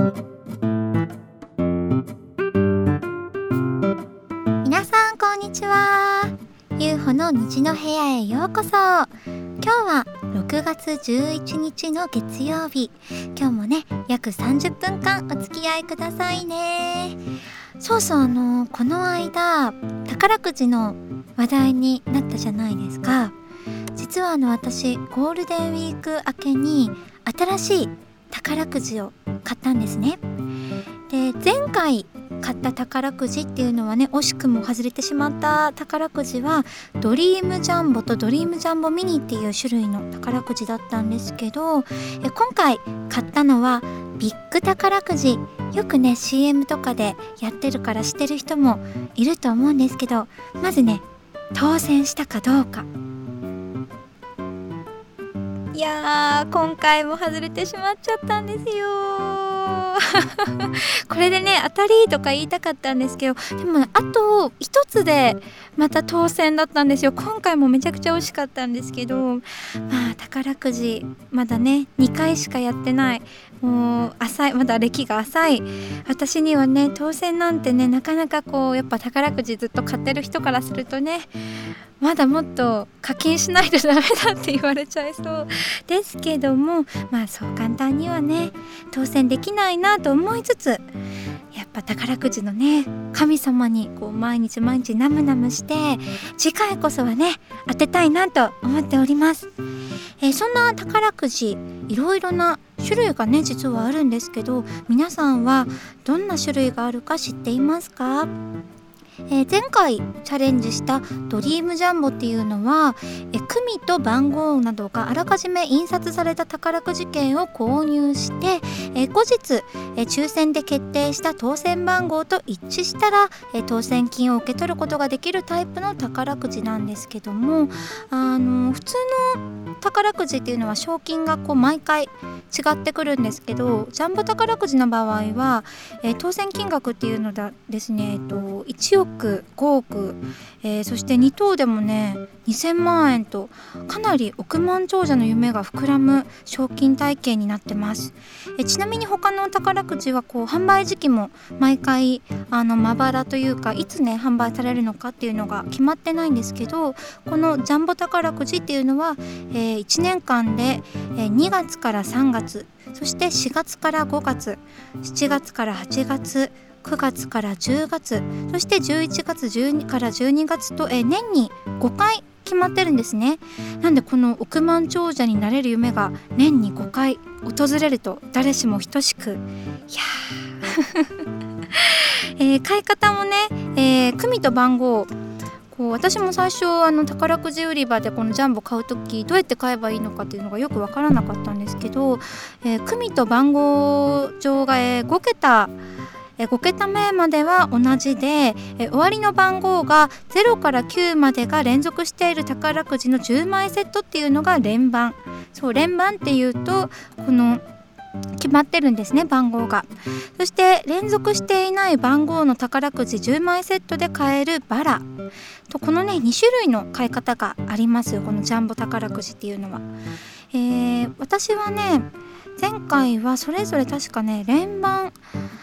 皆さんこんにちは。ゆうほの虹の部屋へようこそ。今日は6月11日の月曜日。今日もね約30分間お付き合いくださいね。そうそう、この間宝くじの話題になったじゃないですか。実は私ゴールデンウィーク明けに新しい宝くじを買ったんですね。で、前回買った宝くじっていうのはね、惜しくも外れてしまった宝くじはドリームジャンボとドリームジャンボミニっていう種類の宝くじだったんですけど、今回買ったのはビッグ宝くじ。よくね CM とかでやってるから知ってる人もいると思うんですけど、まずね当選したかどうか。いやー、今回も外れてしまっちゃったんですよこれでね当たりとか言いたかったんですけど、でもあと一つでまた当選だったんですよ。今回もめちゃくちゃ惜しかったんですけど、宝くじまだね2回しかやってない、もう浅い、まだ歴が浅い私にはね、当選なんてねなかなかやっぱ宝くじずっと買ってる人からするとね、まだもっと課金しないとダメだって言われちゃいそうですけども、そう簡単にはね当選できないなと思いつつ、やっぱ宝くじのね神様に毎日毎日ナムナムして次回こそはね当てたいなと思っております。そんな宝くじいろいろな種類がね実はあるんですけど、皆さんはどんな種類があるか知っていますか？前回チャレンジしたドリームジャンボっていうのは組と番号などがあらかじめ印刷された宝くじ券を購入して、後日抽選で決定した当選番号と一致したら当選金を受け取ることができるタイプの宝くじなんですけども、普通の宝くじっていうのは賞金が毎回違ってくるんですけど、ジャンボ宝くじの場合は、当選金額っていうのがですね、1億5億、そして2等でもね2000万円とかなり億万長者の夢が膨らむ賞金体系になってます。ちなみに他の宝くじは販売時期も毎回まばらというか、いつね販売されるのかっていうのが決まってないんですけど、このジャンボ宝くじっていうのは、1年間で2月から3月、そして4月から5月、7月から8月、9月から10月、そして11月12から12月と、年に5回決まってるんですね。なんでこの億万長者になれる夢が年に5回訪れると誰しも等しく、いや買い方もね、組と番号、私も最初宝くじ売り場でこのジャンボ買うときどうやって買えばいいのかっていうのがよくわからなかったんですけど、組と番号上が5桁目までは同じで、終わりの番号が0から9までが連続している宝くじの10枚セットっていうのが連番。そう連番っていうと決まってるんですね、番号が。そして連続していない番号の宝くじ10枚セットで買えるバラと、このね2種類の買い方があります。このジャンボ宝くじっていうのは、私はね前回はそれぞれ確かね連番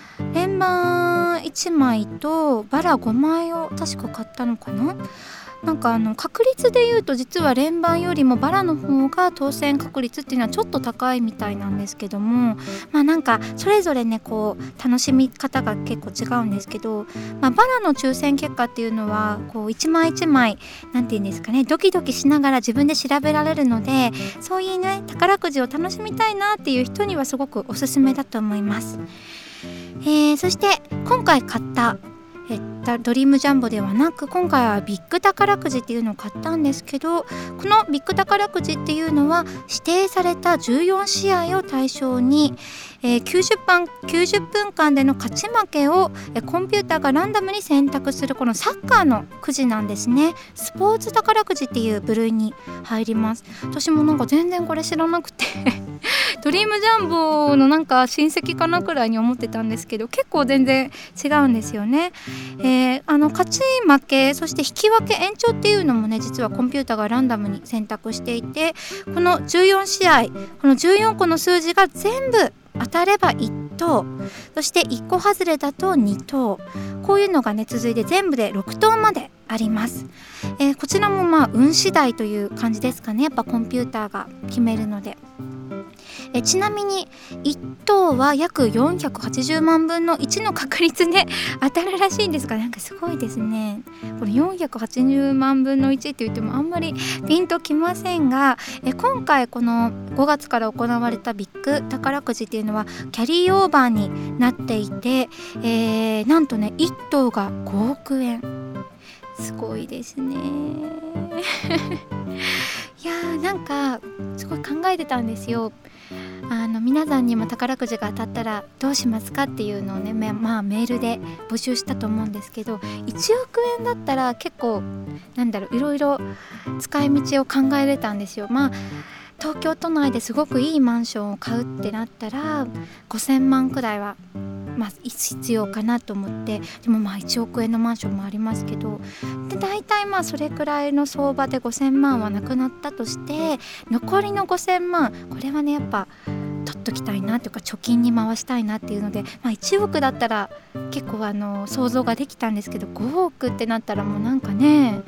1枚とバラ5枚を確か買ったのかな。なんか確率で言うと実は連番よりもバラの方が当選確率っていうのはちょっと高いみたいなんですけども、なんかそれぞれね楽しみ方が結構違うんですけど、バラの抽選結果っていうのは一枚一枚なんていうんですかね、ドキドキしながら自分で調べられるので、そういうね宝くじを楽しみたいなっていう人にはすごくおすすめだと思います。そして今回買ったドリームジャンボではなく、今回はビッグ宝くじっていうのを買ったんですけど、このビッグ宝くじっていうのは指定された14試合を対象に、90分間での勝ち負けをコンピューターがランダムに選択するこのサッカーのくじなんですね。スポーツ宝くじっていう部類に入ります。私もなんか全然これ知らなくてドリームジャンボのなんか親戚かなくらいに思ってたんですけど、結構全然違うんですよね。勝ち負け、そして引き分け、延長っていうのもね実はコンピューターがランダムに選択していて、この14試合、この14個の数字が全部当たれば1 等、そして1個外れだと2等、こういうのがね続いて全部で6等まであります。こちらも運次第という感じですかね。やっぱコンピューターが決めるので。ちなみに1等は約480万分の1の確率で当たるらしいんですが、なんかすごいですね。これ480万分の1って言ってもあんまりピンときませんが、今回この5月から行われたビッグ宝くじっていうのはキャリーオーバーになっていて、なんとね1等が5億円、すごいですねいやー、なんかすごい考えてたんですよ。皆さんにも宝くじが当たったらどうしますかっていうのをね、メールで募集したと思うんですけど、1億円だったら結構いろいろ使い道を考えれたんですよ。東京都内ですごくいいマンションを買うってなったら5000万くらいは必要かなと思って、でも1億円のマンションもありますけど、で大体それくらいの相場で5000万はなくなったとして、残りの5000万、これはねやっぱ取っときたいなというか貯金に回したいなっていうので、1億だったら結構想像ができたんですけど、5億ってなったらもうなんかね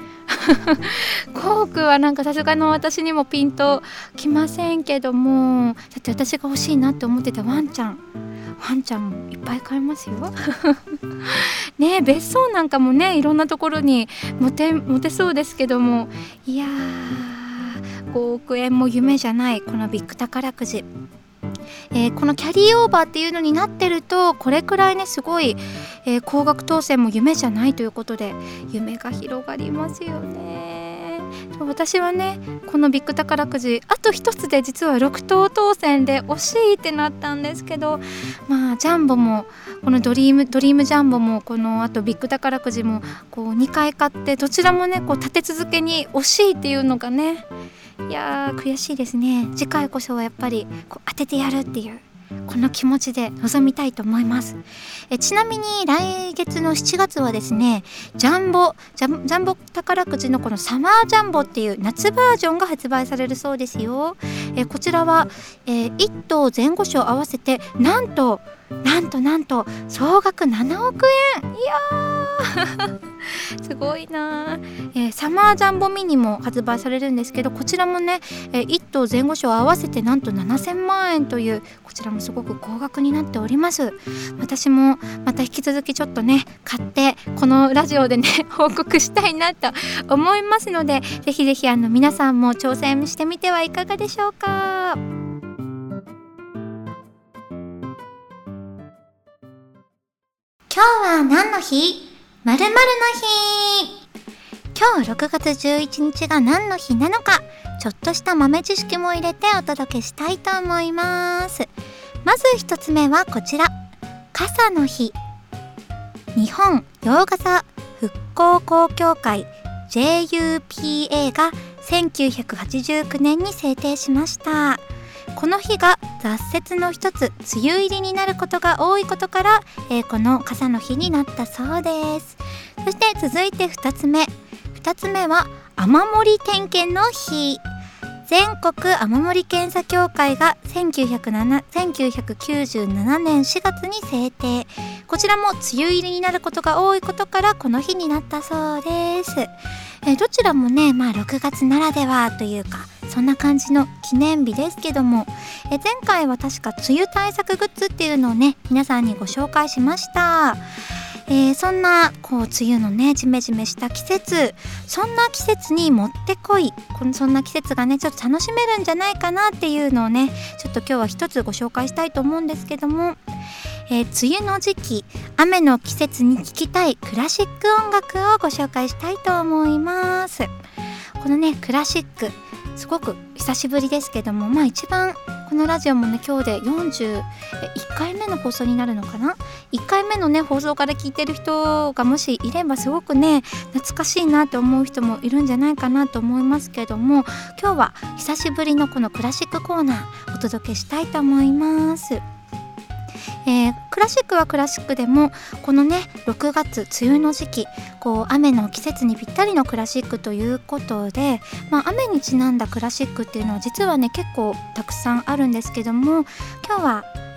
5億はなんかさすがの私にもピンときませんけども、だって私が欲しいなって思ってたワンちゃんもいっぱい買えますよね。別荘なんかもねいろんなところに持てそうですけども、いやー、5億円も夢じゃないこのビッグ宝くじ。このキャリーオーバーっていうのになってると、これくらいねすごい、高額当選も夢じゃないということで夢が広がりますよね。私はねこのビッグ宝くじあと一つで実は6等当選で惜しいってなったんですけど、ジャンボもこのドリームジャンボもこのあとビッグ宝くじもこう2回買って、どちらもねこう立て続けに惜しいっていうのがね、いやー悔しいですね。次回こそはやっぱりこう当ててやるっていうこの気持ちで臨みたいと思います。ちなみに来月の7月はですね、ジャンボ宝くじのこのサマージャンボっていう夏バージョンが発売されるそうですよ。こちらは、1等前後賞合わせてなんと総額7億円。いやーすごいな。サマージャンボミニも発売されるんですけど、こちらもね、1等前後賞合わせてなんと7000万円という、こちらもすごく高額になっております。私もまた引き続きちょっとね買ってこのラジオでね報告したいなと思いますので、ぜひぜひ皆さんも挑戦してみてはいかがでしょうか。今日は何の日？〇〇の日。今日6月11日が何の日なのか、ちょっとした豆知識も入れてお届けしたいと思います。まず一つ目はこちら、傘の日。日本洋傘復興交協会 JUPA が1989年に制定しました。この日が雑雪の一つ、梅雨入りになることが多いことから、この傘の日になったそうです。そして続いて2つ目は雨漏り点検の日。全国雨漏り検査協会が1997年4月に制定。こちらも梅雨入りになることが多いことからこの日になったそうです。どちらもね、6月ならではというかそんな感じの記念日ですけども、前回は確か梅雨対策グッズっていうのをね皆さんにご紹介しました。そんな梅雨のねジメジメした季節、そんな季節にもってこい、そんな季節がねちょっと楽しめるんじゃないかなっていうのをねちょっと今日は一つご紹介したいと思うんですけども、梅雨の時期、雨の季節に聴きたいクラシック音楽をご紹介したいと思います。このねクラシックすごく久しぶりですけども、一番このラジオもね今日で41回目の放送になるのかな。1回目のね放送から聞いてる人がもしいればすごくね懐かしいなと思う人もいるんじゃないかなと思いますけども、今日は久しぶりのこのクラシックコーナーお届けしたいと思います。クラシックはクラシックでもこのね6月梅雨の時期、雨の季節にぴったりのクラシックということで、雨にちなんだクラシックっていうのは実はね結構たくさんあるんですけども、今日は、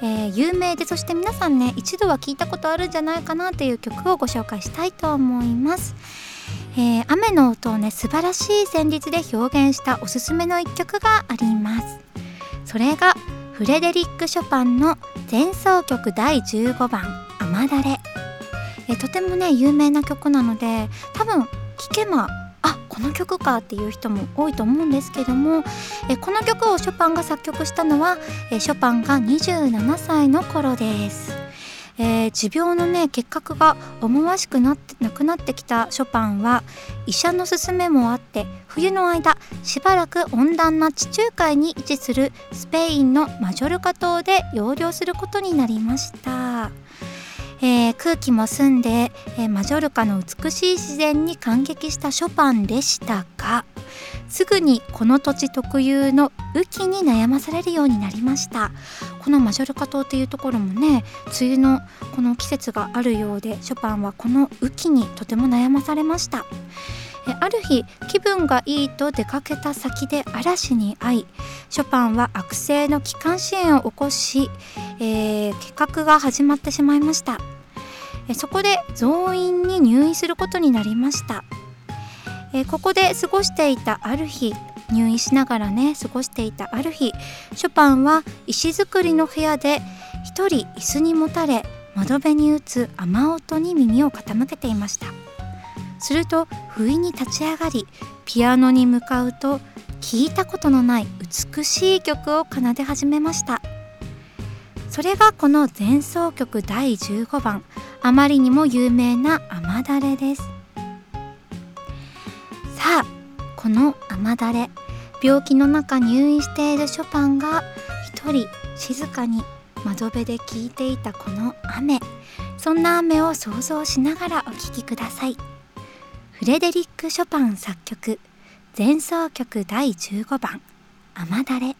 有名で、そして皆さんね一度は聞いたことあるんじゃないかなという曲をご紹介したいと思います。雨の音をね素晴らしい旋律で表現したおすすめの一曲があります。それがフレデリック・ショパンの前奏曲第15番雨だれ。とてもね有名な曲なので、多分聴けばこの曲かっていう人も多いと思うんですけども、この曲をショパンが作曲したのは、ショパンが27歳の頃です。持病のね結核が思わしくなくなってきたショパンは、医者の勧めもあって冬の間しばらく温暖な地中海に位置するスペインのマジョルカ島で養療することになりました。空気も澄んで、マジョルカの美しい自然に感激したショパンでしたが、すぐにこの土地特有の雨季に悩まされるようになりました。このマジョルカ島っていうところもね梅雨のこの季節があるようで、ショパンはこの雨季にとても悩まされました。ある日気分がいいと出かけた先で嵐に遭い、ショパンは悪性の気管支炎を起こし、結核が始まってしまいました。そこで増院に入院することになりました。ここで過ごしていたある日、入院しながらね過ごしていたある日、ショパンは石造りの部屋で一人椅子にもたれ、窓辺に打つ雨音に耳を傾けていました。すると不意に立ち上がり、ピアノに向かうと聞いたことのない美しい曲を奏で始めました。それがこの前奏曲第15番、あまりにも有名な雨だれです。さあ、この雨だれ、病気の中入院しているショパンが一人静かに窓辺で聴いていたこの雨、そんな雨を想像しながらお聴きください。フレデリック・ショパン作曲前奏曲第15番雨だれ。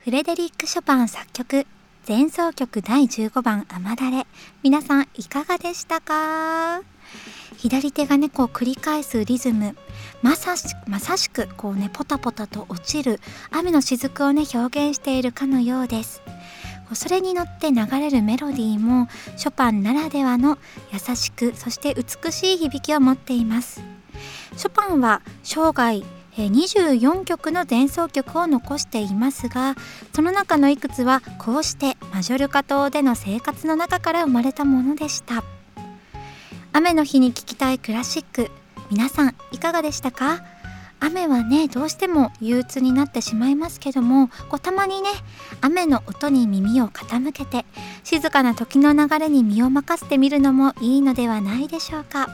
フレデリック・ショパン作曲前奏曲第15番雨だれ、皆さんいかがでしたか？左手がねこう繰り返すリズム、まさしくこうねポタポタと落ちる雨の雫をね表現しているかのようです。それに乗って流れるメロディーもショパンならではの優しくそして美しい響きを持っています。ショパンは生涯24曲の前奏曲を残していますが、その中のいくつはこうしてマジョルカ島での生活の中から生まれたものでした。雨の日に聴きたいクラシック、皆さんいかがでしたか？雨はねどうしても憂鬱になってしまいますけども、たまにね雨の音に耳を傾けて静かな時の流れに身を任せてみるのもいいのではないでしょうか。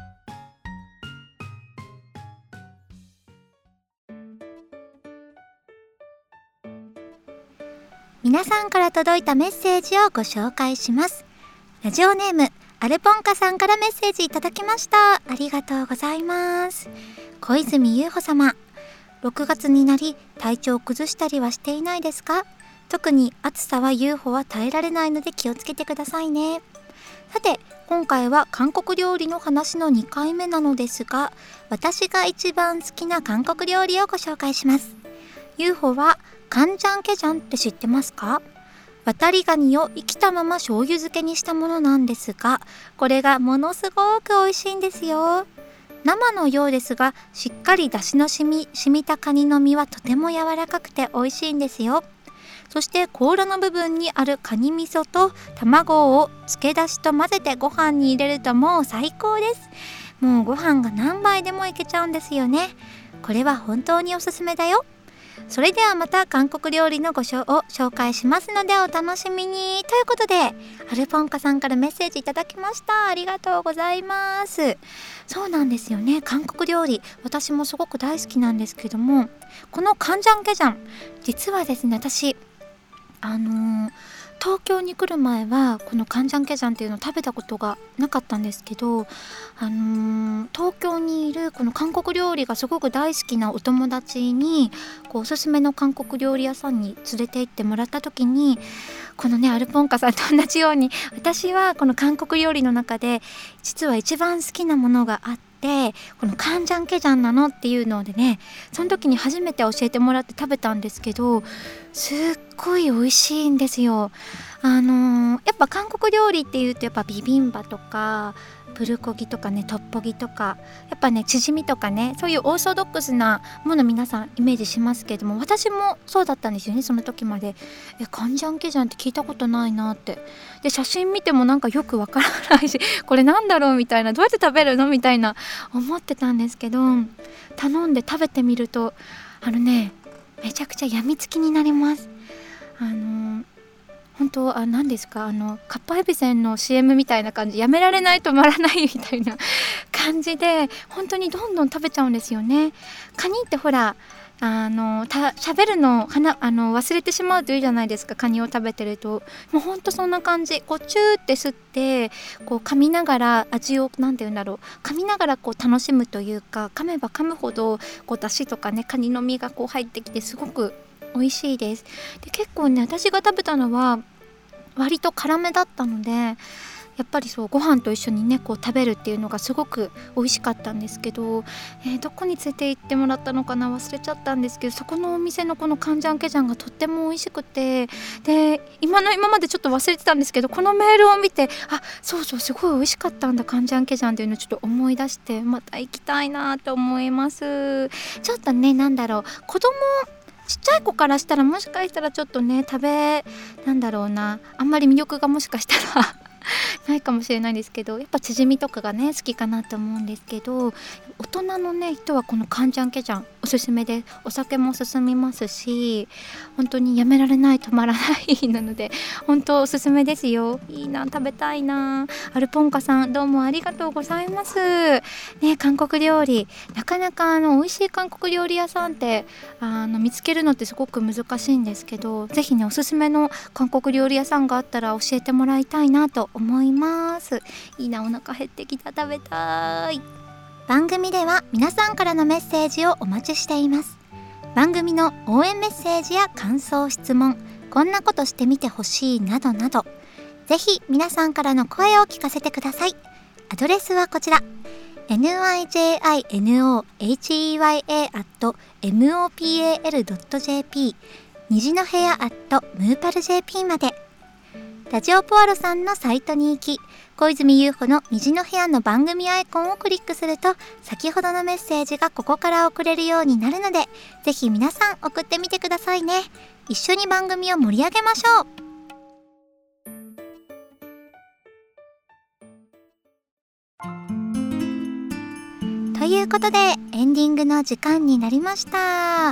皆さんから届いたメッセージをご紹介します。ラジオネームアルポンカさんからメッセージいただきました。ありがとうございます。小泉優穂様、6月になり体調を崩したりはしていないですか？特に暑さは優穂は耐えられないので気をつけてくださいね。さて今回は韓国料理の話の2回目なのですが、私が一番好きな韓国料理をご紹介します。優穂はカンジャンケジャンって知ってますか？渡りガニを生きたまま醤油漬けにしたものなんですが、これがものすごく美味しいんですよ。生のようですがしっかり出汁の染みたカニの身はとても柔らかくて美味しいんですよ。そして甲羅の部分にあるカニ味噌と卵を漬け出しと混ぜてご飯に入れるともう最高です。もうご飯が何杯でもいけちゃうんですよね。これは本当におすすめだよ。それではまた韓国料理のを紹介しますのでお楽しみに。ということでアルポンカさんからメッセージいただきました。ありがとうございます。そうなんですよね、韓国料理私もすごく大好きなんですけども、このカンジャンケジャン実はですね、私東京に来る前はこのカンジャンケジャンっていうのを食べたことがなかったんですけど、東京にいるこの韓国料理がすごく大好きなお友達におすすめの韓国料理屋さんに連れて行ってもらった時に、このねアルポンカさんと同じように私はこの韓国料理の中で実は一番好きなものがあって、このカンジャンケジャンなのっていうのでね、その時に初めて教えてもらって食べたんですけど、すっごい美味しいんですよ。やっぱ韓国料理っていうとやっぱビビンバとかプルコギとかねトッポギとかやっぱねチヂミとかね、そういうオーソドックスなもの皆さんイメージしますけども、私もそうだったんですよね。その時までカンジャンケジャンって聞いたことないなって、で写真見てもなんかよくわからないしこれなんだろうみたいな、どうやって食べるのみたいな思ってたんですけど、頼んで食べてみるとめちゃくちゃやみつきになります。本当何ですか、かっぱえびせんの CM みたいな感じ、やめられない止まらないみたいな感じで本当にどんどん食べちゃうんですよね。カニってほら喋るの忘れてしまうというじゃないですか、カニを食べてると。もうほんとそんな感じ、チューって吸って噛みながら味をなんて言うんだろう、噛みながら楽しむというか、噛めば噛むほど出汁とかねカニの身が入ってきてすごく美味しいです。で結構ね私が食べたのは割と辛めだったので、やっぱりご飯と一緒にね食べるっていうのがすごく美味しかったんですけど、どこに連れて行ってもらったのかな忘れちゃったんですけど、そこのお店のこのカンジャンケジャンがとっても美味しくて、で今までちょっと忘れてたんですけど、このメールを見てそうすごい美味しかったんだカンジャンケジャンっていうのをちょっと思い出して、また行きたいなと思います。ちょっとねちっちゃい子からしたらもしかしたらちょっとねあんまり魅力がもしかしたらないかもしれないんですけど、やっぱチヂミとかがね好きかなと思うんですけど、大人のね人はこのカンジャンケジャンおすすめで、お酒も進みますし本当にやめられない止まらないなので本当おすすめですよ。いいな、食べたいな。アルポンカさんどうもありがとうございますね。韓国料理なかなか美味しい韓国料理屋さんって見つけるのってすごく難しいんですけど、ぜひねおすすめの韓国料理屋さんがあったら教えてもらいたいなと思います。いいな、お腹減ってきた、食べたい。番組では皆さんからのメッセージをお待ちしています。 番組の応援メッセージや感想質問、こんなことしてみてほしいなどなど、ぜひ皆さんからの声を聞かせてください。アドレスはこちら、nijinoheya@mopal.jp、 虹の部屋@moopal.jp まで。ラジオポアロさんのサイトに行き、小泉優穂の虹の部屋の番組アイコンをクリックすると、先ほどのメッセージがここから送れるようになるので、ぜひ皆さん送ってみてくださいね。一緒に番組を盛り上げましょう。ということでエンディングの時間になりました。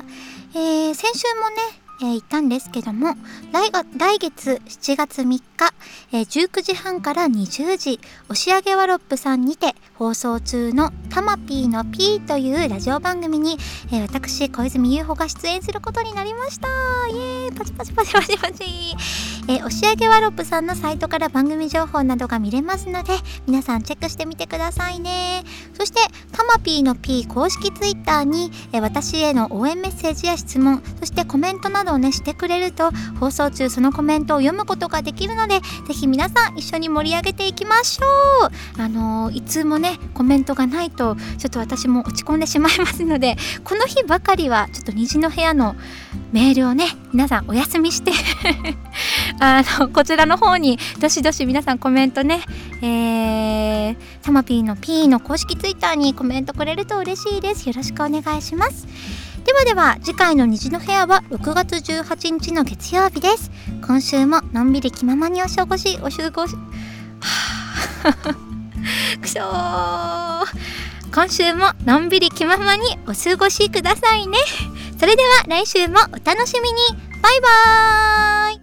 先週もね、言ったんですけども、来月7月3日、19時半から20時、押上ワロップさんにて放送中のタマピーの P というラジオ番組に、私小泉優穂が出演することになりました。イエーイ、パチパチパチパチパチ。押上ワロップさんのサイトから番組情報などが見れますので、皆さんチェックしてみてくださいね。そしてタマピーの P 公式ツイッターに、私への応援メッセージや質問、そしてコメントなどをねしてくれると、放送中そのコメントを読むことができるので、ぜひ皆さん一緒に盛り上げていきましょう。いつもねコメントがないとちょっと私も落ち込んでしまいますので、この日ばかりはちょっと虹の部屋のメールをね皆さんお休みしてこちらの方にどしどし皆さんコメントね、タマピーの P の公式ツイッターにコメントくれると嬉しいです。よろしくお願いします。では次回の虹の部屋は6月18日の月曜日です。今週ものんびり気ままにお過ごしくしょー今週ものんびり気ままにお過ごしくださいね。それでは来週もお楽しみに。バイバーイ。